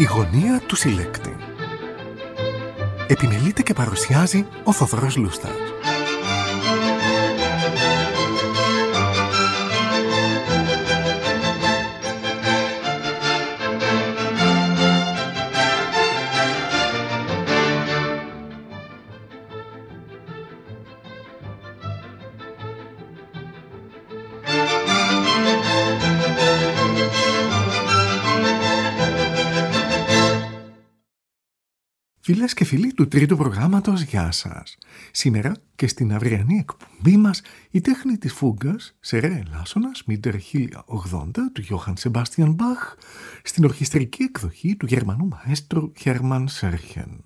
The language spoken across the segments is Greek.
Η γωνία του συλλέκτη. Επιμελείται και παρουσιάζει ο Θοδωρός Λούστας. Φίλες και φίλοι του τρίτου προγράμματος, γεια σας. Σήμερα και στην αυριανή εκπομπή μας η τέχνη της φούγκας σε ρε ελάσσονας Μίντερ 1080 του Γιώχαν Σεμπάστιαν Μπαχ στην ορχιστρική εκδοχή του Γερμανού μαέστρου Χέρμαν Σέρχεν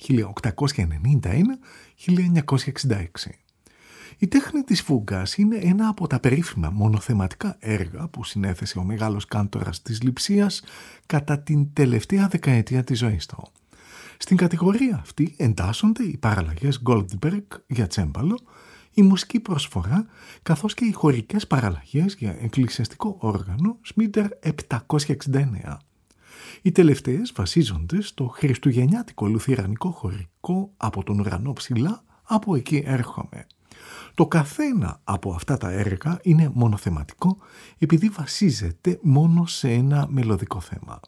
1891-1966. Η τέχνη της φούγκας είναι ένα από τα περίφημα μονοθεματικά έργα που συνέθεσε ο μεγάλος κάντορας της Λειψίας κατά την τελευταία δεκαετία της ζωής του. Στην κατηγορία αυτή εντάσσονται οι παραλλαγές Goldberg για τσέμπαλο, η μουσική προσφορά, καθώς και οι χωρικές παραλλαγές για εκκλησιαστικό όργανο Σμίντερ 769. Οι τελευταίες βασίζονται στο χριστουγεννιάτικο λουθυρανικό χωρικό «Από τον ουρανό ψηλά, από εκεί έρχομαι». Το καθένα από αυτά τα έργα είναι μονοθεματικό επειδή βασίζεται μόνο σε ένα μελωδικό θέμα.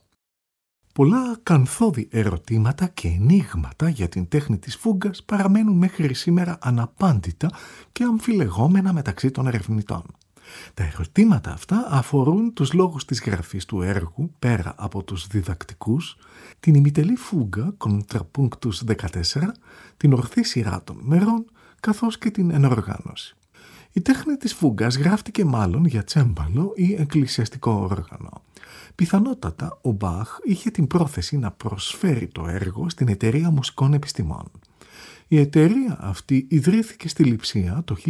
Πολλά κανθόδη ερωτήματα και ενίγματα για την τέχνη της φούγκας παραμένουν μέχρι σήμερα αναπάντητα και αμφιλεγόμενα μεταξύ των ερευνητών. Τα ερωτήματα αυτά αφορούν τους λόγους της γραφής του έργου πέρα από τους διδακτικούς, την ημιτελή φούγκα Contrapunctus 14, την ορθή σειρά των μερών, καθώς και την ενοργάνωση. Η τέχνη της φούγκας γράφτηκε μάλλον για τσέμπαλο ή εκκλησιαστικό όργανο. Πιθανότατα ο Μπαχ είχε την πρόθεση να προσφέρει το έργο στην Εταιρεία Μουσικών Επιστημών. Η εταιρεία αυτή ιδρύθηκε στη Λειψία το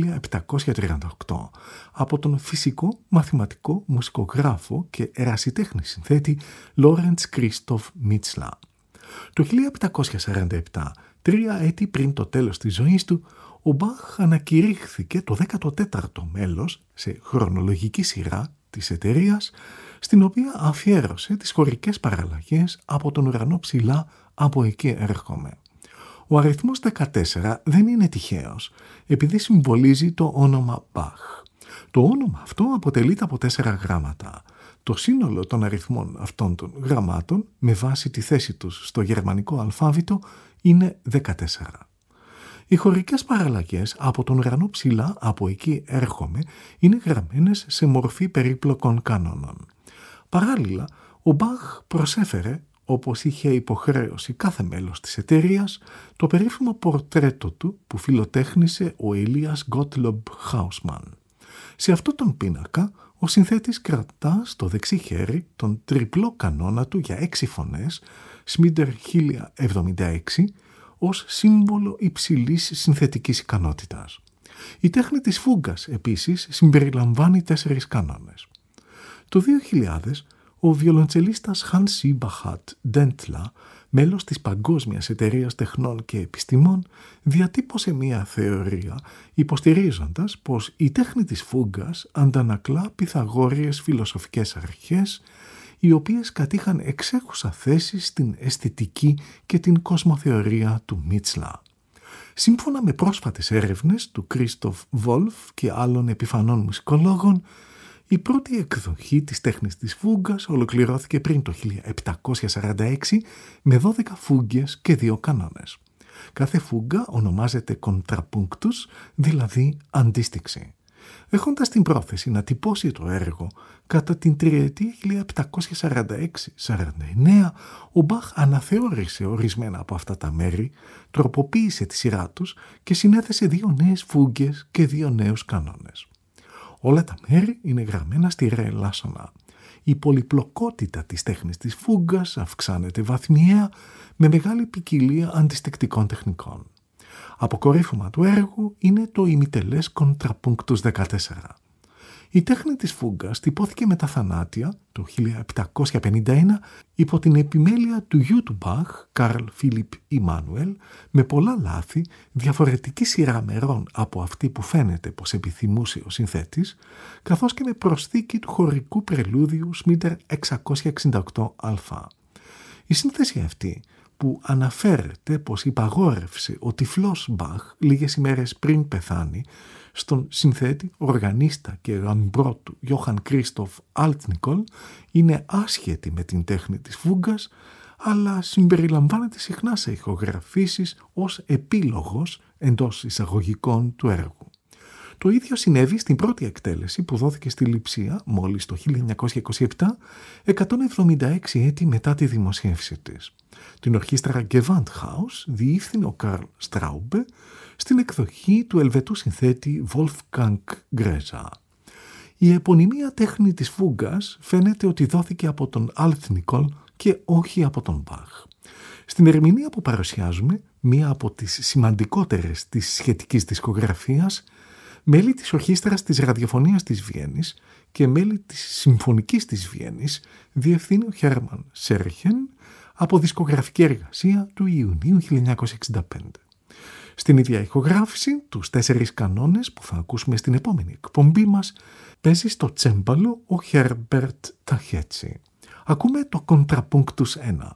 1738 από τον φυσικό, μαθηματικό, μουσικογράφο και ερασιτέχνη συνθέτη Λόρεντς Κρίστοφ Μίτσλα. Το 1747, 3 έτη πριν το τέλος της ζωής του, ο Μπαχ ανακηρύχθηκε το 14ο μέλος σε χρονολογική σειρά της εταιρείας, στην οποία αφιέρωσε τις χωρικές παραλλαγές «Από τον ουρανό ψηλά, από εκεί έρχομαι». Ο αριθμός 14 δεν είναι τυχαίος, επειδή συμβολίζει το όνομα Μπαχ. Το όνομα αυτό αποτελείται από 4 γράμματα. Το σύνολο των αριθμών αυτών των γραμμάτων, με βάση τη θέση τους στο γερμανικό αλφάβητο, είναι 14. Οι χωρικές παραλλαγές «Από τον ουρανό ψηλά, από εκεί έρχομαι» είναι γραμμένες σε μορφή περίπλοκων κανόνων. Παράλληλα, ο Μπαχ προσέφερε, όπως είχε υποχρέωση κάθε μέλος της εταιρείας, το περίφημο πορτρέτο του που φιλοτέχνησε ο Ελίας Γκότλομπ Χάουσμαν. Σε αυτόν τον πίνακα, ο συνθέτης κρατά στο δεξί χέρι τον τριπλό κανόνα του για 6 φωνές, Σμίντερ 1076, ως σύμβολο υψηλής συνθετικής ικανότητας. Η τέχνη της φούγκας, επίσης, συμπεριλαμβάνει 4 κανόνες. Το 2000, ο βιολοντσελίστας Hans Eberhard Dentler, μέλος της Παγκόσμιας Εταιρείας Τεχνών και Επιστημών, διατύπωσε μία θεωρία υποστηρίζοντας πως η τέχνη της φούγκας αντανακλά πυθαγόριες φιλοσοφικές αρχές, οι οποίες κατήχαν εξέχουσα θέση στην αισθητική και την κοσμοθεωρία του Μίτσλα. Σύμφωνα με πρόσφατες έρευνες του Κρίστοφ Βόλφ και άλλων επιφανών μουσικολόγων, η πρώτη εκδοχή της τέχνης της φούγκας ολοκληρώθηκε πριν το 1746 με 12 φούγκες και 2 κανόνες. Κάθε φούγκα ονομάζεται contrapunctus, δηλαδή αντίστοιξη. Έχοντας την πρόθεση να τυπώσει το έργο κατά την τριετία 1746-49, ο Μπαχ αναθεώρησε ορισμένα από αυτά τα μέρη, τροποποίησε τη σειρά τους και συνέθεσε 2 νέες φούγκες και 2 νέους κανόνες. Όλα τα μέρη είναι γραμμένα στη ρε ελάσσονα. Η πολυπλοκότητα της τέχνης της φούγκας αυξάνεται βαθμιαία με μεγάλη ποικιλία αντιστικτικών τεχνικών. Αποκορύφωμα του έργου είναι το ημιτελές Contrapunctus 14. Η τέχνη της φούγκας τυπώθηκε με τα θανάτια το 1751 υπό την επιμέλεια του γιου του Μπαχ, Καρλ Φίλιπ Ιμάνουελ, με πολλά λάθη, διαφορετική σειρά μερών από αυτή που φαίνεται πως επιθυμούσε ο συνθέτης, καθώς και με προσθήκη του χωρικού πρελούδιου Σμίντερ 668α. Η σύνθεση αυτή, που αναφέρεται πως υπαγόρευσε ο τυφλός Μπαχ λίγες ημέρες πριν πεθάνει στον συνθέτη, οργανίστα και γαμπρό του Γιώχαν Κρίστοφ Αλτνικολ, είναι άσχετη με την τέχνη της φούγκας, αλλά συμπεριλαμβάνεται συχνά σε ηχογραφήσεις ως επίλογος εντός εισαγωγικών του έργου. Το ίδιο συνέβη στην πρώτη εκτέλεση που δόθηκε στη Λειψία μόλις το 1927, 176 έτη μετά τη δημοσίευση της. Την ορχήστρα Gewandhaus διεύθυνε ο Καρλ Στράουμπε στην εκδοχή του Ελβετού συνθέτη Wolfgang Γκρέζα. Η επωνυμία τέχνη της φούγκας φαίνεται ότι δόθηκε από τον Αλτνικολ και όχι από τον Μπαχ. Στην ερμηνεία που παρουσιάζουμε, μία από τις σημαντικότερες της σχετικής δισκογραφίας, μέλη της Ορχήστρας της Ραδιοφωνίας της Βιέννης και μέλη της Συμφωνικής της Βιέννης διευθύνει ο Χέρμαν Σέρχεν από δισκογραφική εργασία του Ιουνίου 1965. Στην ίδια ηχογράφηση, τους 4 κανόνες που θα ακούσουμε στην επόμενη εκπομπή μας, παίζει στο τσέμπαλο ο Χέρμπερτ Ταχέτσι. Ακούμε το Contrapunctus 1.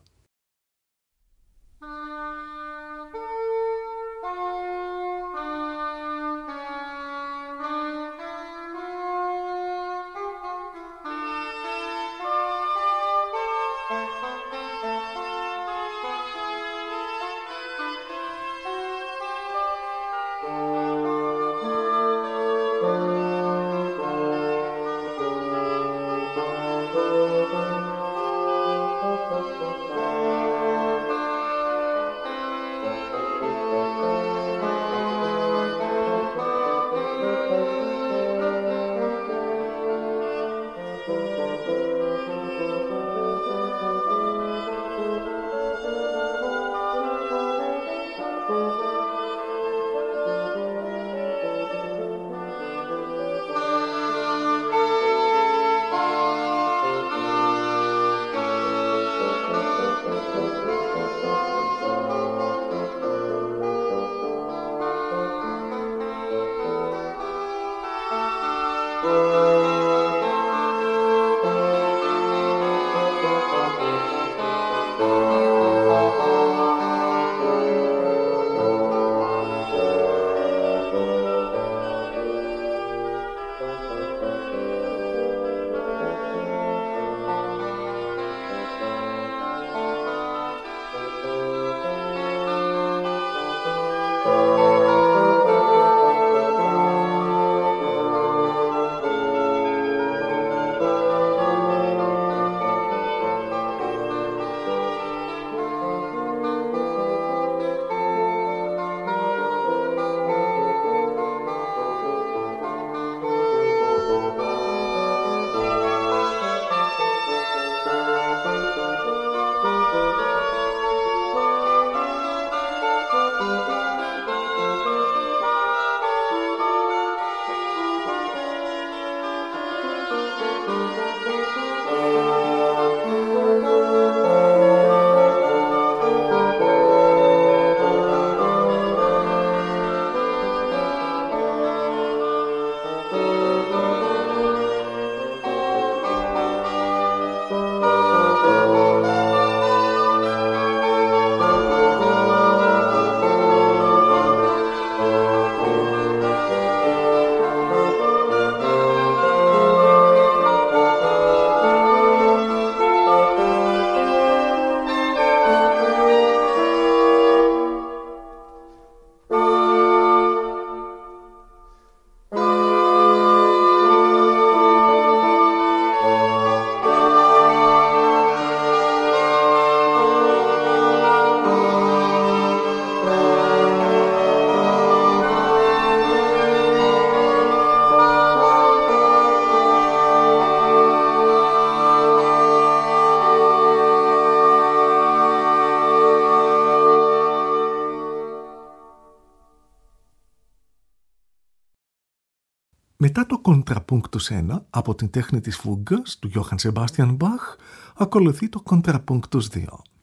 Μετά το Contrapunctus 1 από την τέχνη της φούγκας του Johann Sebastian Bach ακολουθεί το Contrapunctus 2.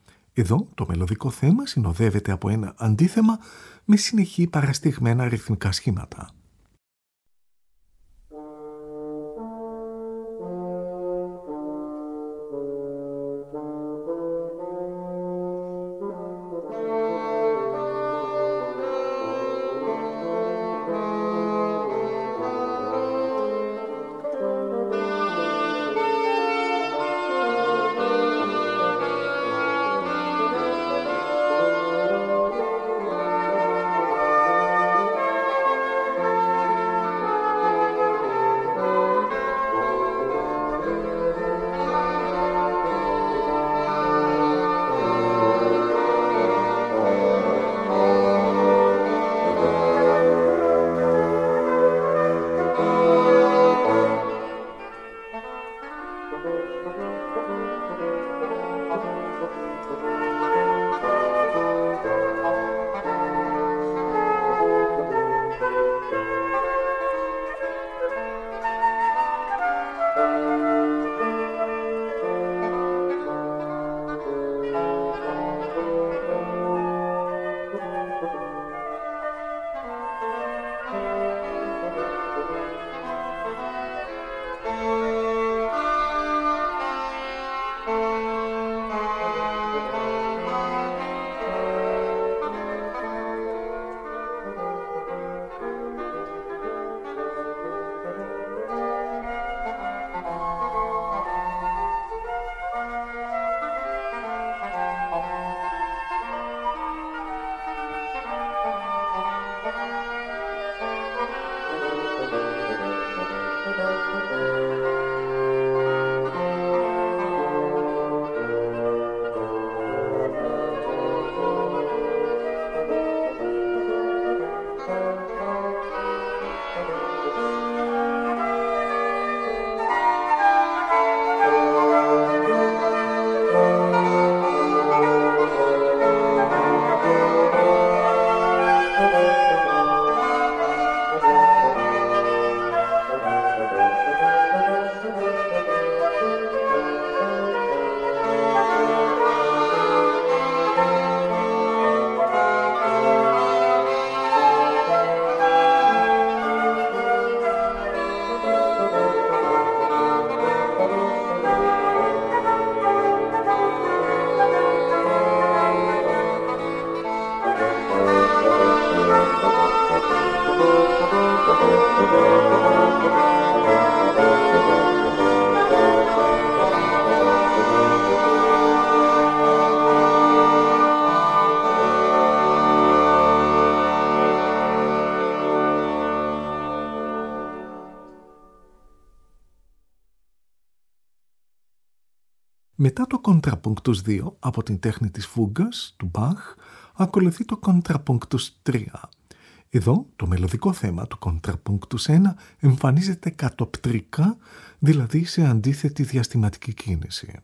Εδώ το μελωδικό θέμα συνοδεύεται από ένα αντίθεμα με συνεχή παραστηγμένα ρυθμικά σχήματα. Μετά το Contrapunctus 2 από την τέχνη της φούγκας του Μπαχ ακολουθεί το Contrapunctus 3. Εδώ το μελωδικό θέμα του Contrapunctus 1 εμφανίζεται κατοπτρικά, δηλαδή σε αντίθετη διαστηματική κίνηση.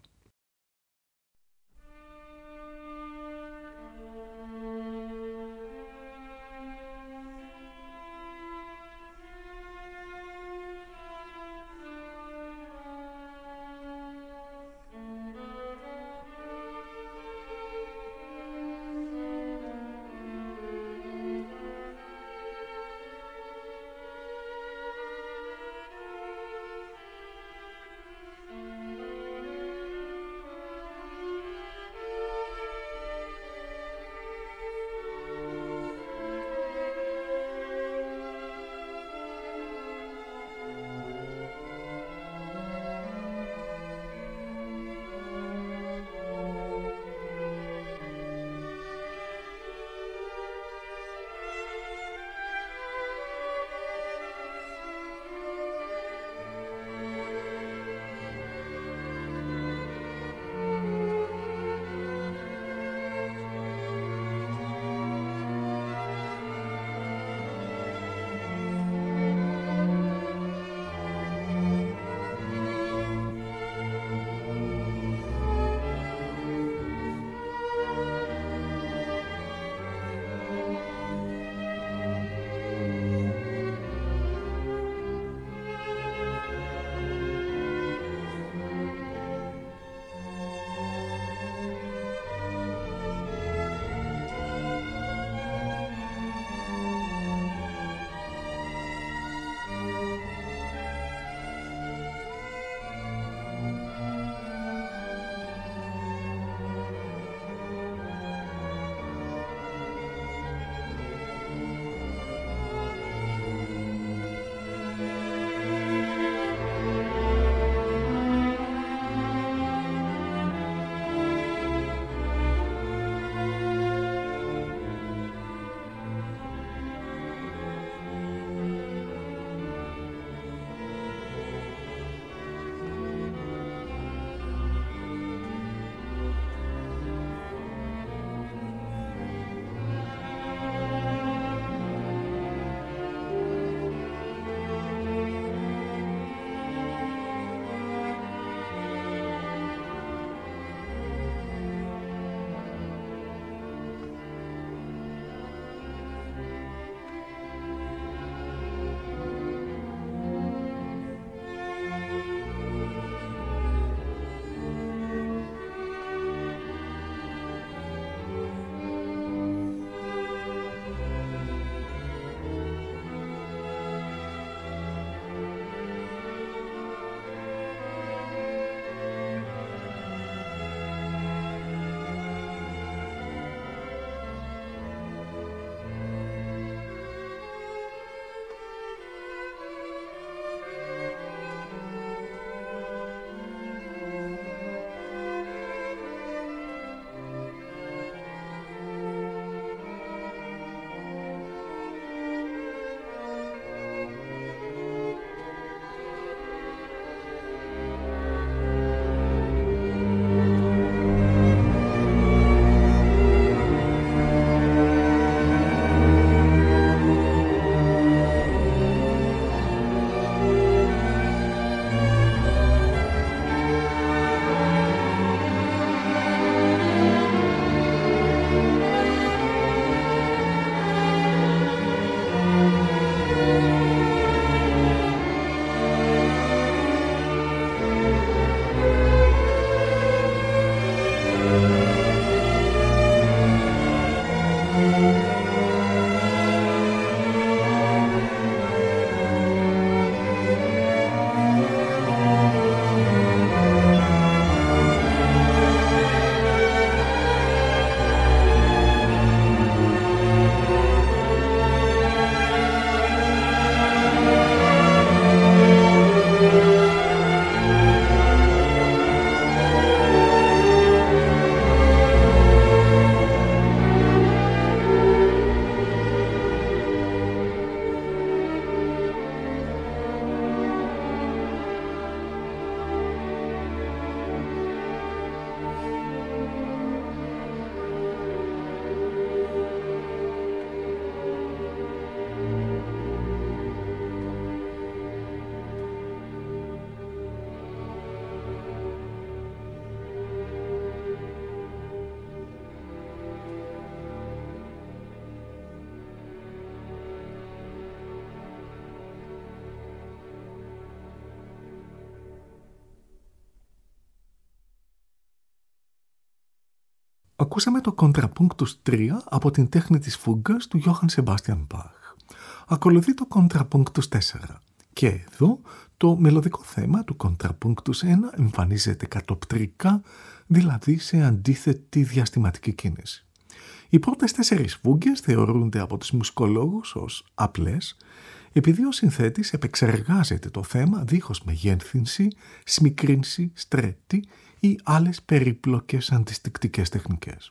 Ακούσαμε το Contrapunctus 3 από την τέχνη της φούγκας του Johann Sebastian Bach. Ακολουθεί το Contrapunctus 4. Και εδώ το μελωδικό θέμα του Contrapunctus 1 εμφανίζεται κατοπτρικά, δηλαδή σε αντίθετη διαστηματική κίνηση. Οι πρώτες 4 φούγκες θεωρούνται από τους μουσικολόγους ως απλές, επειδή ο συνθέτης επεξεργάζεται το θέμα δίχως μεγένθυνση, σμικρύνση, στρέτη ή άλλες περίπλοκες αντιστικτικές τεχνικές.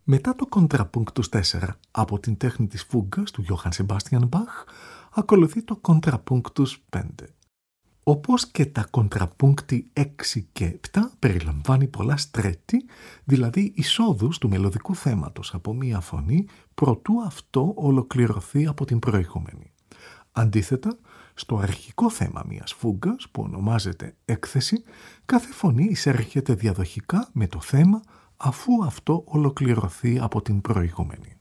Μετά το Contrapunctus 4 από την τέχνη της φούγκας του Johann Sebastian Bach, ακολουθεί το Contrapunctus 5. Όπως και τα κοντραπούγκτη 6 και 7 περιλαμβάνει πολλά στρέτη, δηλαδή εισόδους του μελωδικού θέματος από μία φωνή προτού αυτό ολοκληρωθεί από την προηγούμενη. Αντίθετα, στο αρχικό θέμα μιας φούγκας που ονομάζεται έκθεση, κάθε φωνή εισέρχεται διαδοχικά με το θέμα αφού αυτό ολοκληρωθεί από την προηγούμενη.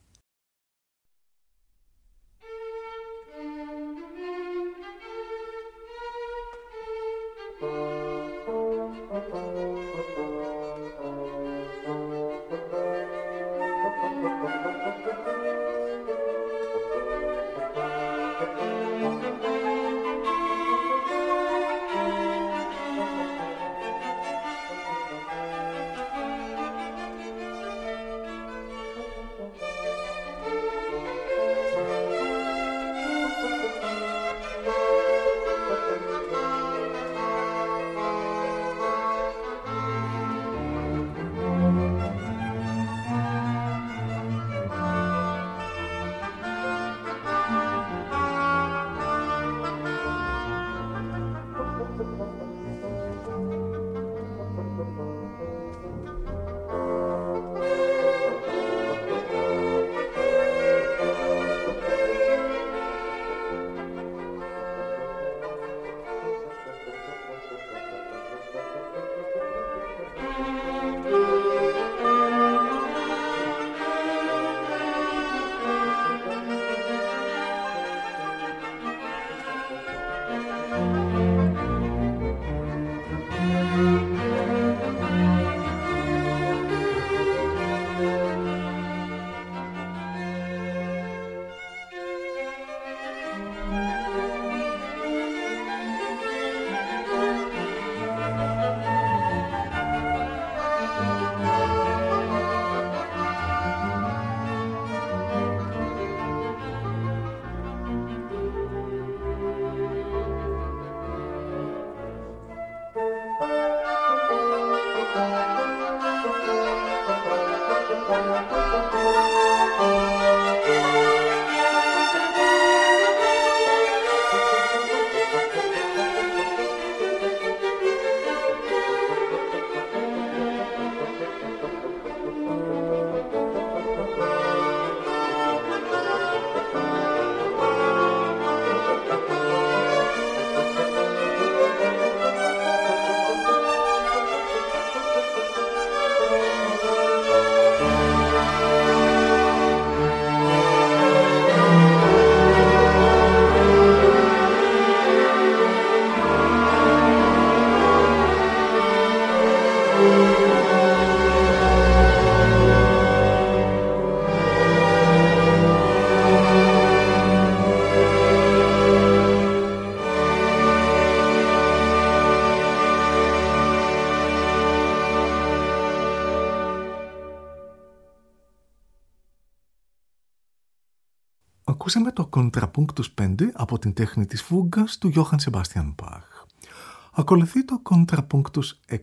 Ακούσαμε το Contrapunctus 5 από την τέχνη της φούγκας του Johann Sebastian Bach. Ακολουθεί το Contrapunctus 6.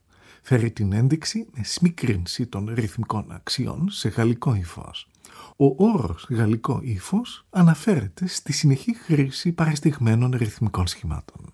Φέρει την ένδειξη με σμίκρινση των ρυθμικών αξιών σε γαλλικό ύφος. Ο όρος γαλλικό ύφος αναφέρεται στη συνεχή χρήση παρεστηγμένων ρυθμικών σχημάτων.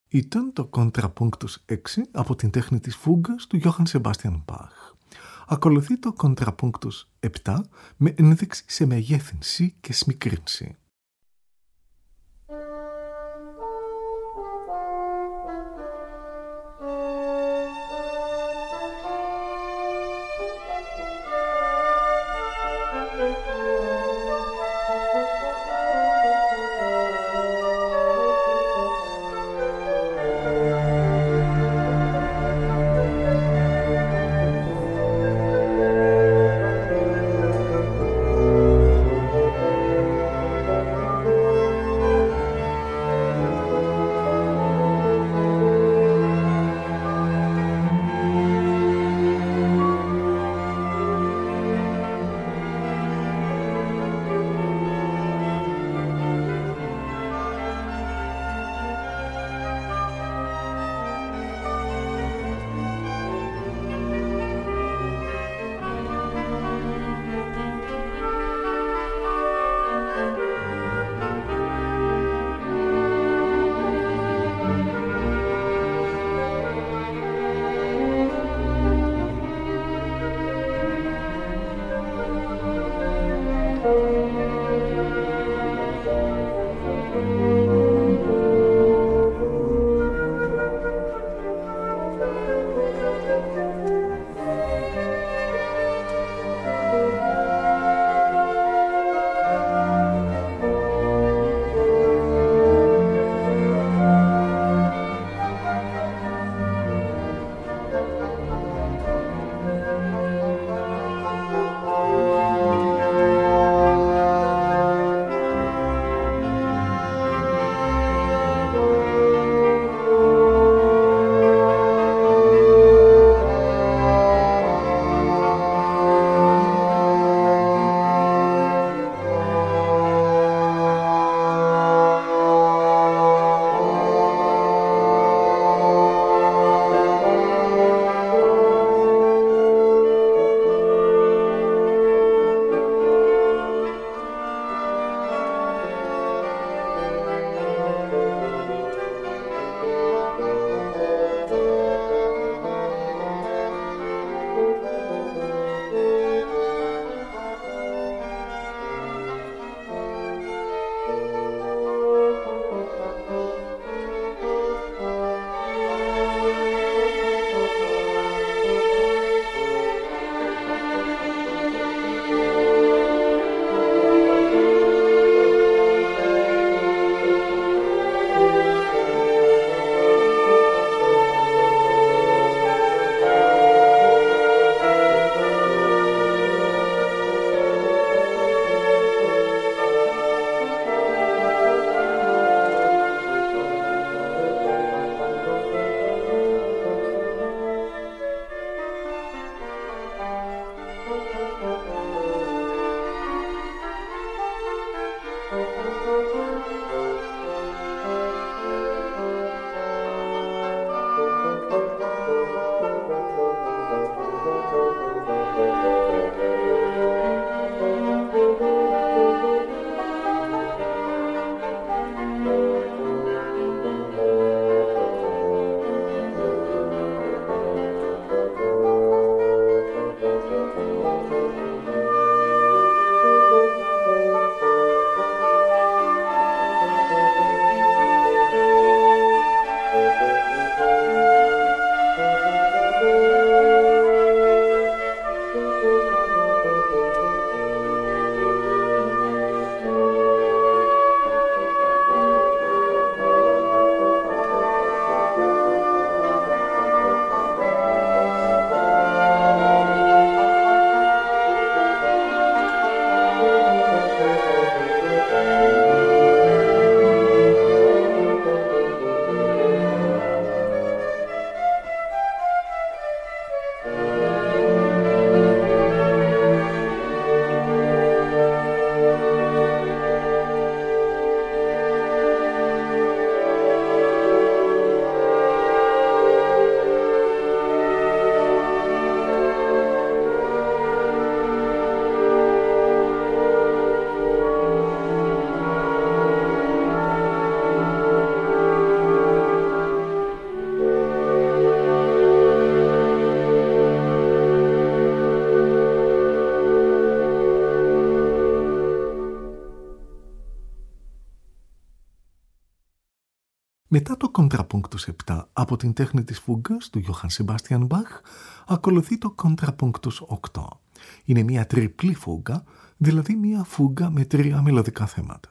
Ήταν το Contrapunctus 6 από την τέχνη της φούγκας του Johann Sebastian Bach. Ακολουθεί το Contrapunctus 7 με ένδειξη σε μεγέθυνση και σμικρύνση. Μετά το Contrapunctus 7 από την τέχνη της φούγκας του Johann Sebastian Bach ακολουθεί το Contrapunctus 8. Είναι μια τριπλή φούγκα, δηλαδή μια φούγκα με 3 μελωδικά θέματα.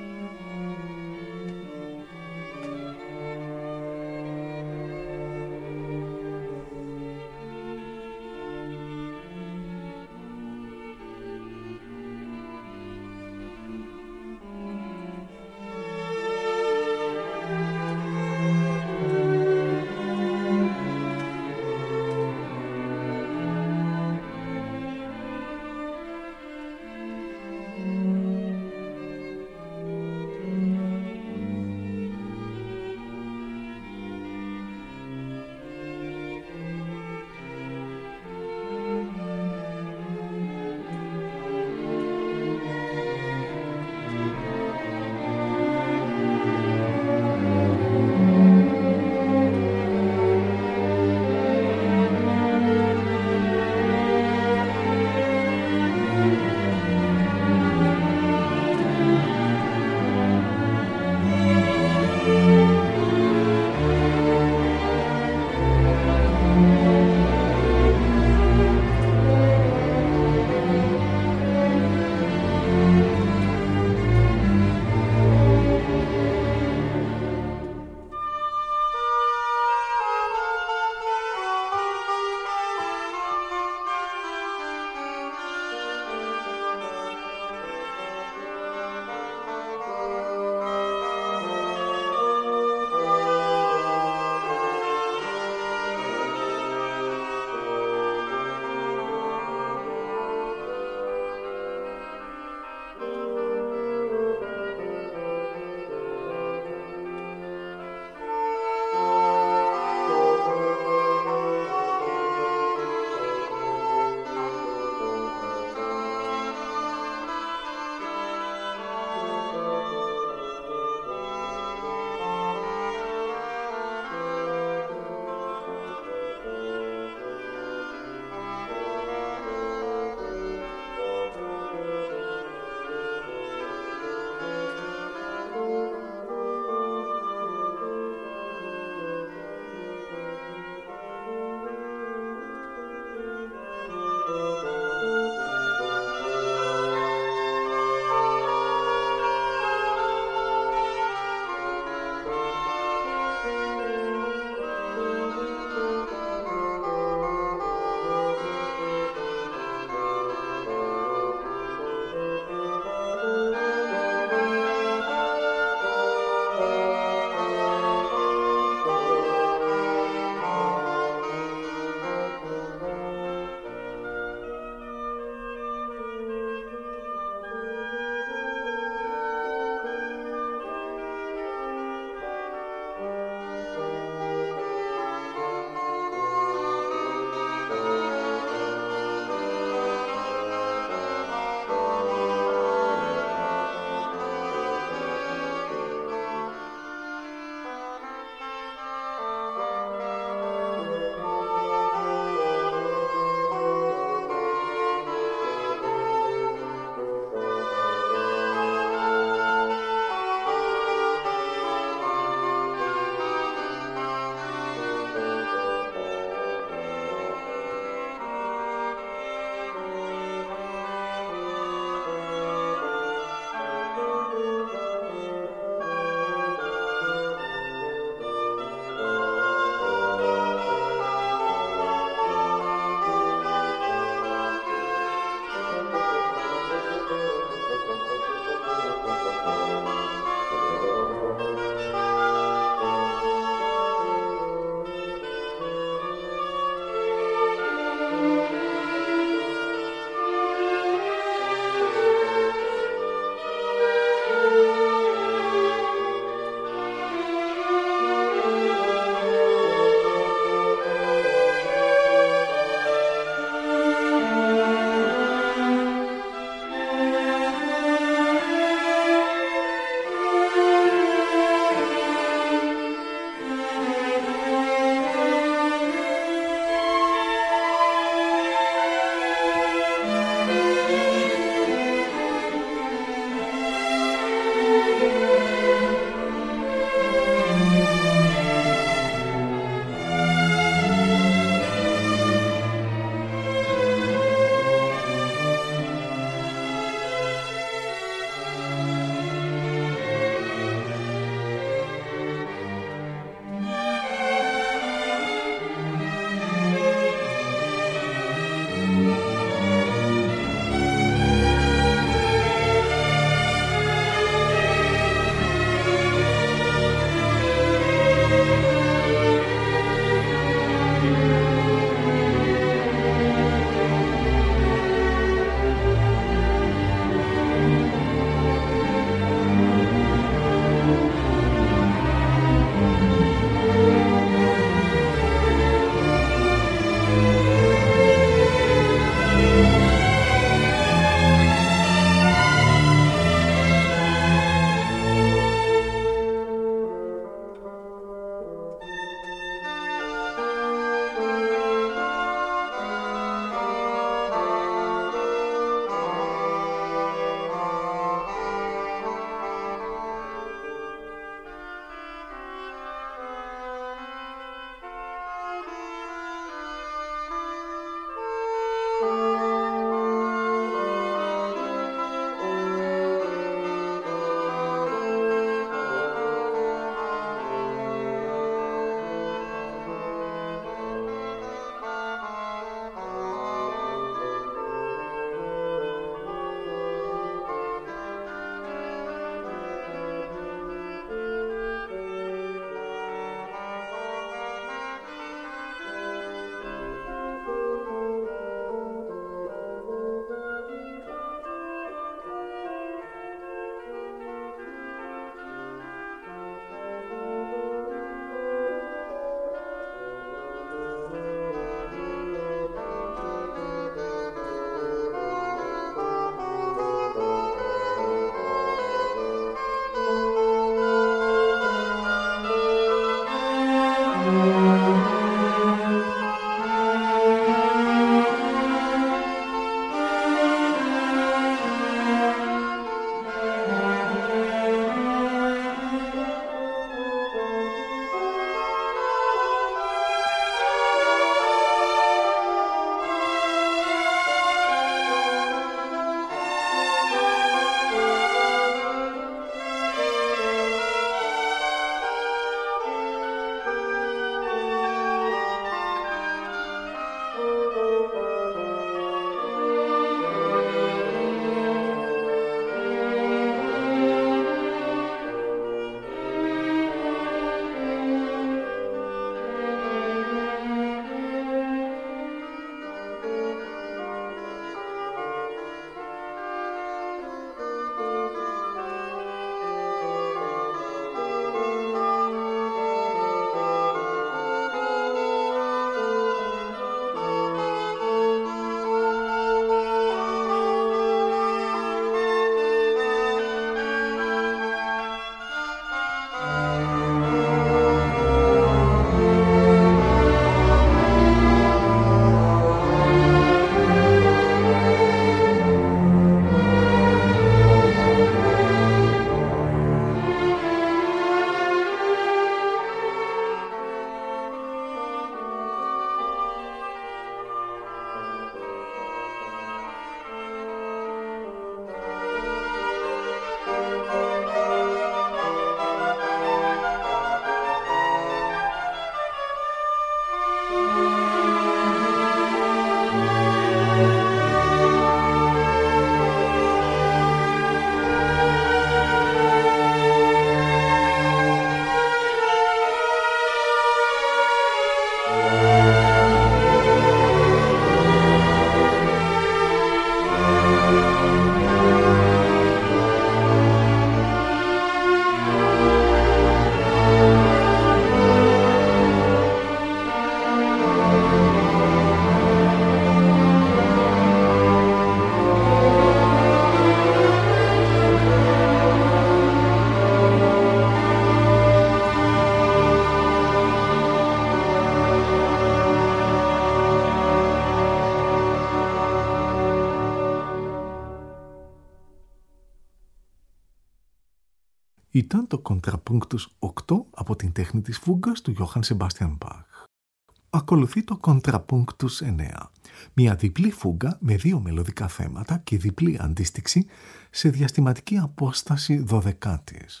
ήταν το Contrapunctus 8 από την τέχνη της φούγκας του Johann Sebastian Bach. Ακολουθεί το Contrapunctus 9, μια διπλή φούγκα με 2 μελωδικά θέματα και διπλή αντίστοιξη σε διαστηματική απόσταση 12ης.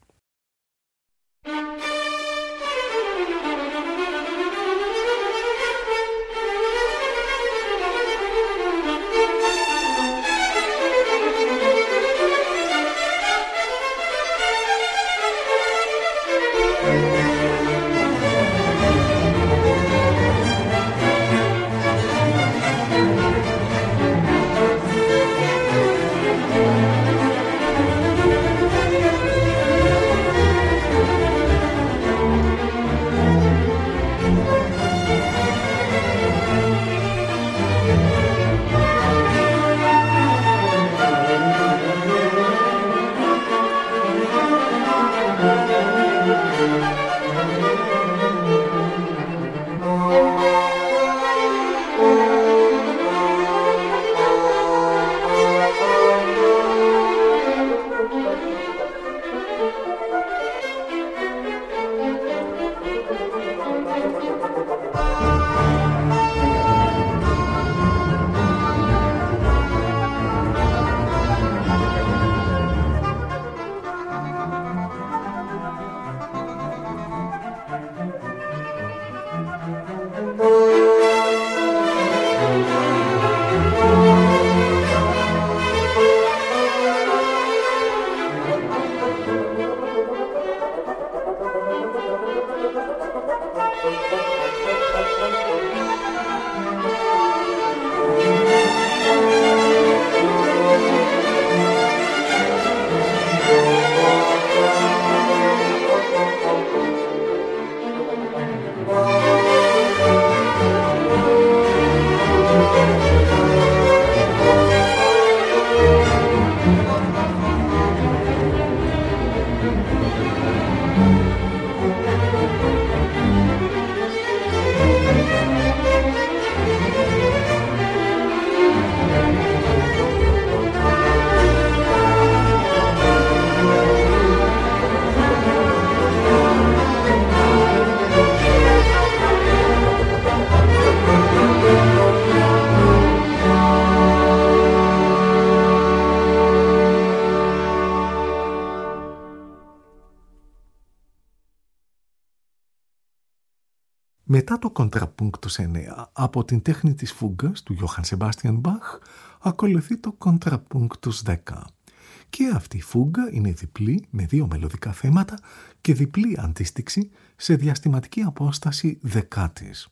Μετά το Contrapunctus 9 από την τέχνη της φούγκας του Johann Sebastian Bach ακολουθεί το Contrapunctus 10. Και αυτή η φούγκα είναι διπλή με 2 μελωδικά θέματα και διπλή αντίστοιξη σε διαστηματική απόσταση 10ης.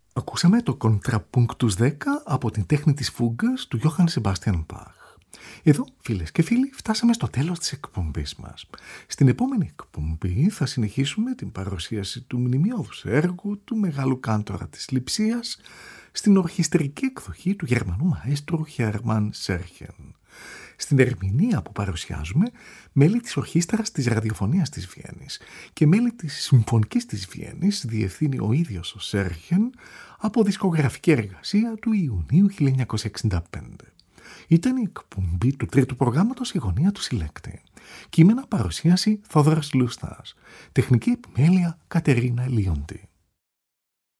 Ακούσαμε το Contrapunctus 10 από την τέχνη της φούγκας του Johann Sebastian Bach. Εδώ, φίλες και φίλοι, φτάσαμε στο τέλος της εκπομπής μας. Στην επόμενη εκπομπή θα συνεχίσουμε την παρουσίαση του μνημειώδους έργου του μεγάλου κάντορα της Λειψίας στην ορχιστρική εκδοχή του Γερμανού μαέστρου Hermann Scherchen. Στην ερμηνεία που παρουσιάζουμε, μέλη της Ορχήστρας της Ραδιοφωνίας της Βιέννης και μέλη της Συμφωνικής της Βιέννης διευθύνει ο ίδιος ο Scherchen από δισκογραφική εργασία του Ιουνίου 1965. Ήταν η εκπομπή του τρίτου προγράμματος «Η γωνία του συλλέκτη». Κείμενα παρουσίαση Θόδωρας Λουστάς. Τεχνική επιμέλεια Κατερίνα Λιοντή.